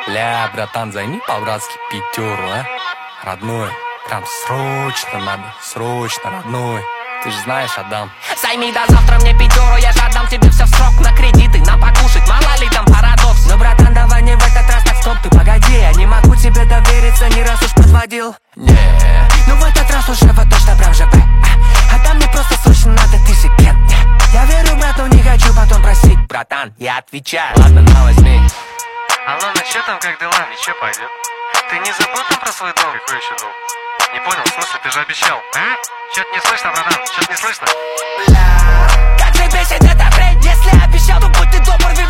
Бля, братан, займи по-братски пятеру, а? Родной, прям срочно надо, срочно, родной. Ты же знаешь, отдам. Займи до завтра мне пятеру, я же отдам тебе все в срок. На кредиты, на покушать, мало ли там парадокс. Но, братан, давай не в этот раз, так стоп, ты погоди. Я не могу тебе довериться, не раз уж подводил. Ну в этот раз уже вот точно прям ЖП. Отдам мне просто срочно надо, ты же кен. Я верю, брат, но не хочу потом просить. Братан, я отвечаю. Ладно, на, возьми. Алло, ну чё там, как дела? Ничего, пойдет. Ты не забыл там про свой долг? Какой еще долг? Не понял, в смысле, ты же обещал. А? Чё-то не слышно, братан, чё-то не слышно. Как же бесит эта бред, если обещал, то будь ты добр,